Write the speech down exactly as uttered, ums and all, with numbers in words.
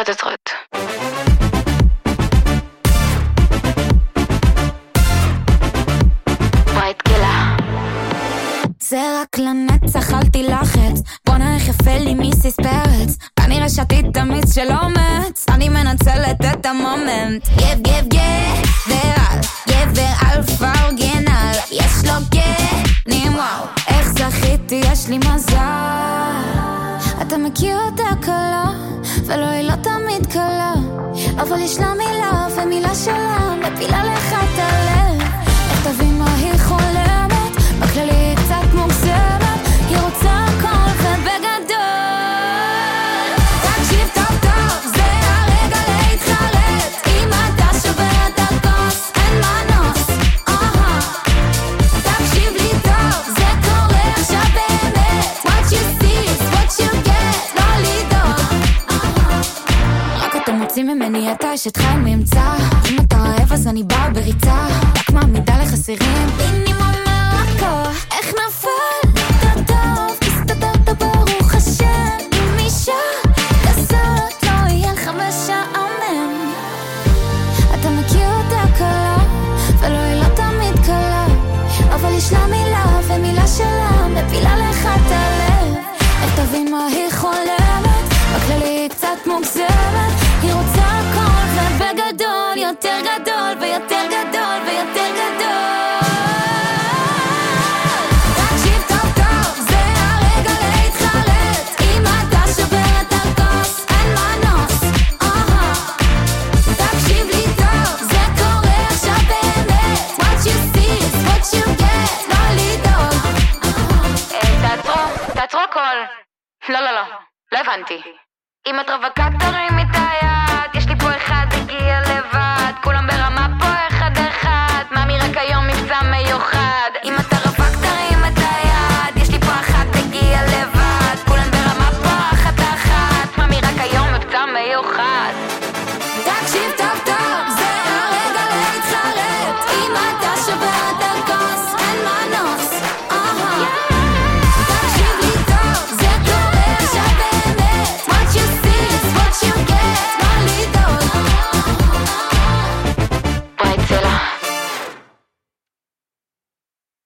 יוצרות יוצרות. ברייט גילה. זה רק לנצח, אל תילחץ, בואנה איך יפה לי מיסיס פרץ, כנראה שתית תמיץ של אומץ, אני מנצלת את המומנט. גב גב גבר, גבר אלפא אורגינל, יש לו גנים וואו, איך זכיתי, יש לי מזל. אתה מכיר אותה קלה, ולא היא לא תמיד קלה, אבל יש לה מילה ומילה שלה מפילה לך את הלב. איך תבין מה היא חולמת, בכללי היא קצת מוגזמת, היא רוצה הכל ובגדול. תקשיב טוב טוב, זה הרגע להתחרט, אם אתה שובר את הכוס אין מנוס. תקשיב לי טוב, זה קורה עכשיו באמת, what you see is what you get, לא לדאוג. רק אתה מוציא ממני את האשת חי ממצא, אם אתה אוהב אז אני באה בריצה, רק מעמידה לחסירים מינימום מרקו. איך נפל אתה טוב, הסתדרת ברוך השם, עם אישה כזאת לא יהיה לך משעמם. אתה מכיר אותה קלה, ולא היא לא תמיד קלה, אבל יש לה מילה ומילה שלה מפילה לך את הלב. איך תבין מה היא חולמת, בכללי היא קצת מוגזמת, היא רוצה הכל ובגדול, יותר גדול ויותר גדול ויותר גדול. תקשיב טוב טוב, זה הרגע להתחרט, אם אתה שובר את הכוס אין מנוס. תקשיב לי טוב, זה קורה עכשיו באמת, what you see is what you get, לא לדאוג. תעצרו, תעצרו הכל. לא לא לא, לא הבנתי. אם את רווקה תרימי את היד, יש לי פה אחד הגיע לבד, כולם ברמה פה אחד אחד, מאמי רק היום מבצע מיוחד. אם אתה רווק תרים את היד, יש לי פה אחד הגיע לבד, כולם ברמה פה אחת אחת, מאמי רק היום מבצע מיוחד.